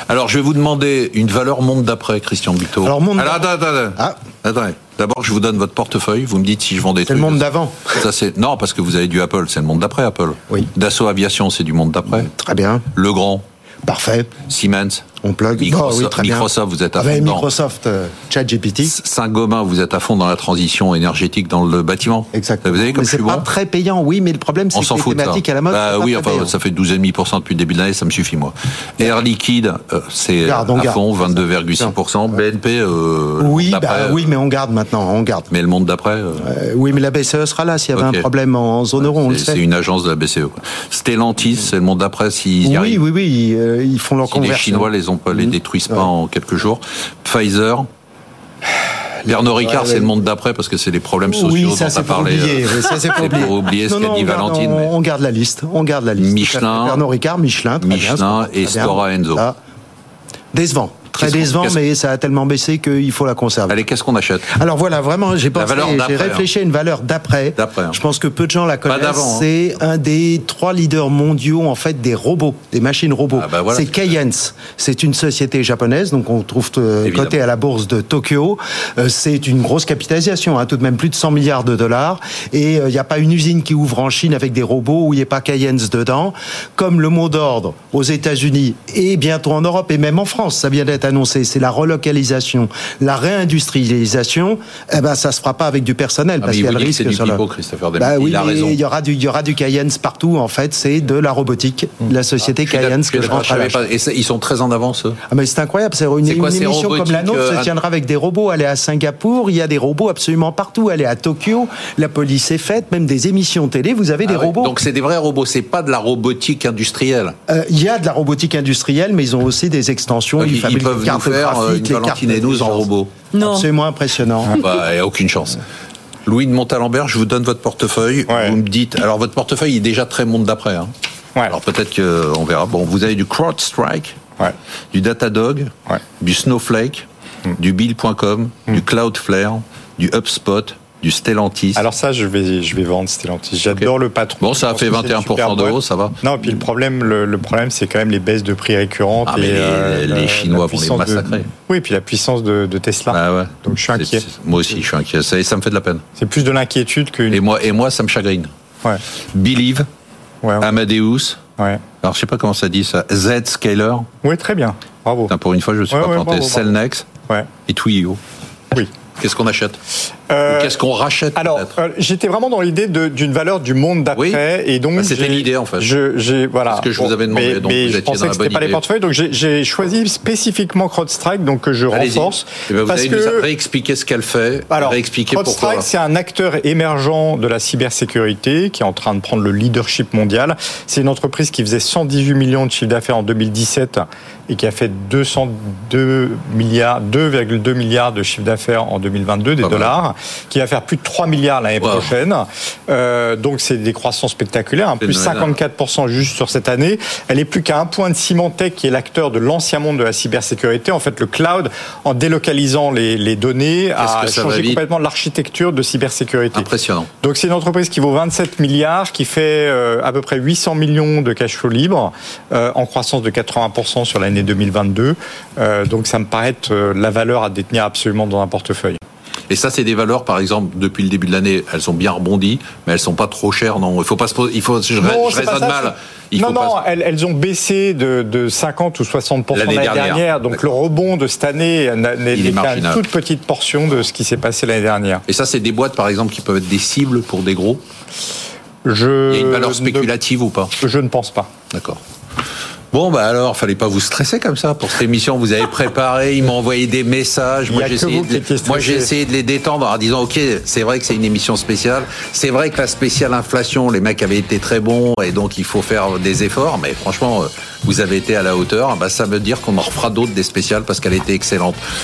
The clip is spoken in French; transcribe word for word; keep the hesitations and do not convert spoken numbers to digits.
Alors, je vais vous demander une valeur monde d'après, Christian Buteau. Alors, monde Alors, attends, attends, ah. attends. D'abord, je vous donne votre portefeuille. Vous me dites si je vends des c'est trucs. C'est le monde d'avant. Ça, c'est non, parce que vous avez du Apple. C'est le monde d'après, Apple. Oui. Dassault Aviation, c'est du monde d'après. Très bien. Legrand. Parfait. Siemens. On plug. Microsoft, oh, oui, très Microsoft, vous êtes à Avec fond dans. Microsoft, euh, ChatGPT. Saint-Gobain, vous êtes à fond dans la transition énergétique dans le bâtiment. Exactement. Vous avez comme mais je c'est suis pas bon. très payant, oui, mais le problème, c'est On que s'en les fout de ça. thématiques à la mode. Bah c'est oui, pas enfin, très payant. ça fait douze virgule cinq pour cent depuis le début de l'année, ça me suffit, moi. Air Liquide, euh, c'est Garde, on à garde. fond, vingt-deux virgule six pour cent. B N P, euh, Oui, d'après, bah, oui, mais on garde maintenant, on garde. Mais le monde d'après. euh, Euh, oui, mais la B C E sera là s'il y avait Ok. un problème en zone euro, on le c'est, sait. c'est une agence de la B C E. Quoi. Stellantis, c'est le monde d'après s'ils y Oui, arrivent. oui, oui, euh, ils font leur Si les conversion. Chinois les, ont pas, les Mmh. détruisent pas Ouais. en quelques jours. Pfizer. Pernod Ricard, Ouais, c'est ouais. le monde d'après parce que c'est les problèmes sociaux Oui, dont ça tu c'est as pour parlé. oublier. euh, Oui, ça c'est pour c'est oublier. pour oublier ce Non, qu'a non, dit on garde, Valentine. on, mais- on garde la liste. On garde la liste. Michelin. Pernod Ricard, Michelin, très Michelin bien, et très bien. Stora Enso. Ah. Décevant. Très Qu'est-ce qu'on- décevant, qu'est-ce- mais ça a tellement baissé qu'il faut la conserver. Allez, qu'est-ce qu'on achète? Alors voilà, vraiment, j'ai pensé, valeur j'ai d'après, réfléchi à une valeur d'après. D'après, hein. Je pense que peu de gens la connaissent. d'avant, hein. C'est un des trois leaders mondiaux en fait des robots, des machines robots. Ah bah voilà, c'est c'est Keyence. C'est une société japonaise, donc on trouve euh, Évidemment. cotée à la bourse de Tokyo. Euh, c'est une grosse capitalisation, hein, tout de même plus de cent milliards de dollars. Et il n'y a pas une usine qui ouvre en Chine avec des robots où il n'y ait pas Keyence dedans. Comme le mot d'ordre aux États-Unis et bientôt en Europe et même en France, ça vient d'être annoncé, c'est la relocalisation, la réindustrialisation. Eh ben, ça se fera pas avec du personnel Ah, parce mais il qu'il y a vous le dit que c'est risque du sur le- pipeau, Christopher Delmotte. Bah oui, il a mais raison. il y aura du, il y aura du Keyence partout. En fait, c'est de la robotique, la société Je suis d'accord, Keyence que je je rentre à savais l'achat. pas. Et ça, ils sont très en avance, eux. Ah mais c'est incroyable, c'est une, C'est quoi, une c'est émission robotique, comme la nôtre euh, se tiendra avec des robots. Elle est à Singapour, il y a des robots absolument partout. Elle est à Tokyo, la police est faite, même des émissions télé, vous avez des Ah ouais. robots. Donc c'est des vrais robots, c'est pas de la robotique industrielle. Euh, Il y a de la robotique industrielle, mais ils ont aussi des extensions. Donc, ils ils, ils fabriquent peuvent les nous cartes faire euh, graphiques, une les cartes Valentine et douze en d'intelligence. robot. Non. Absolument impressionnant. Bah, il n'y a aucune chance. Louis de Montalembert, je vous donne votre portefeuille. Ouais. Vous me dites. Alors, votre portefeuille est déjà très monde d'après. Hein. Ouais. Alors, peut-être qu'on verra. Bon, vous avez du CrowdStrike, Ouais. du Datadog, Ouais. du Snowflake, Mm. du Bill point com, Mm. du Cloudflare, du HubSpot, du Stellantis. Alors ça, je vais, je vais vendre Stellantis. J'adore Ok. le patron. Bon, ça a Je pense fait que vingt et un pour cent c'est une super de boîte. hausse, ça va. Non, et puis le problème, le, le problème, c'est quand même les baisses de prix récurrentes. Ah, mais et, les- euh, les la- Chinois la vont les puissance de- massacrer. Oui, et puis la puissance de, de Tesla. Ah ouais. Donc je suis C'est- inquiet. c'est- Moi aussi, je suis inquiet. Ça, ça me fait de la peine. C'est plus de l'inquiétude qu'une. Et moi, et moi, ça me chagrine. Ouais. Believe, Ouais. Amadeus. Ouais. Alors, je sais pas comment ça dit ça. Z-Scaler. Oui, très bien. Bravo. Putain, pour une fois, je ne suis Ouais, pas ouais, planté. bravo, bravo. Cellnex Ouais. et Twilio. Oui. Qu'est-ce qu'on achète Euh, Ou qu'est-ce qu'on rachète Alors, peut-être euh, j'étais vraiment dans l'idée de- d'une valeur du monde d'après, Oui. et donc Bah, c'était j'ai- l'idée, en fait. Je, j'ai voilà. C'est ce que je vous avais demandé, mais, donc mais vous je étiez pensais dans la que c'était bonne pas les idée. portefeuilles, donc j'ai, j'ai choisi spécifiquement CrowdStrike, donc que je Allez-y. renforce Eh ben, vous parce allez que nous réexpliquer ce qu'elle fait, alors, réexpliquer pourquoi. CrowdStrike, c'est un acteur émergent de la cybersécurité qui est en train de prendre le leadership mondial. C'est une entreprise qui faisait cent dix-huit millions de chiffre d'affaires en deux mille dix-sept et qui a fait deux cent deux milliards, deux virgule deux milliards de chiffre d'affaires en deux mille vingt-deux, des Pas mal. dollars, qui va faire plus de trois milliards l'année Wow. prochaine. Euh, donc c'est des croissances spectaculaires, hein, plus Phénoménal. cinquante-quatre pour cent juste sur cette année. Elle est plus qu'à un point de Symantec, qui est l'acteur de l'ancien monde de la cybersécurité. En fait, le cloud, en délocalisant les, les données, a que ça va changé vite. complètement l'architecture de cybersécurité. Impressionnant. Donc c'est une entreprise qui vaut vingt-sept milliards, qui fait euh, à peu près huit cents millions de cash flow libre, euh, en croissance de quatre-vingts pour cent sur l'année deux mille vingt-deux. Euh, donc ça me paraît être euh, la valeur à détenir absolument dans un portefeuille. Et ça, c'est des valeurs, par exemple, depuis le début de l'année, elles ont bien rebondi, mais elles sont pas trop chères, non. Il faut pas se poser, il faut, je, Non, je c'est pas raisonne ça, mal. c'est- Il non, faut non, pas se- elles, elles ont baissé de, de cinquante ou soixante pour cent L'année l'année dernière. dernière. Donc le rebond de cette année n'a- n'est Il est qu'à une marginal. toute petite portion de ce qui s'est passé l'année dernière. Et ça, c'est des boîtes, par exemple, qui peuvent être des cibles pour des gros. Je Il y a une valeur ne- spéculative ou pas? Je ne pense pas. D'accord. Bon, bah alors, fallait pas vous stresser comme ça pour cette émission. Vous avez préparé, ils m'ont envoyé des messages. Il y Moi, a j'ai que essayé, vous qui de, étiez moi, j'ai stressé. essayé de les détendre en disant, ok, c'est vrai que c'est une émission spéciale. C'est vrai que la spéciale inflation, les mecs avaient été très bons et donc il faut faire des efforts. Mais franchement, euh, vous avez été à la hauteur. Bah, ça veut dire qu'on en refera d'autres des spéciales parce qu'elle était excellente.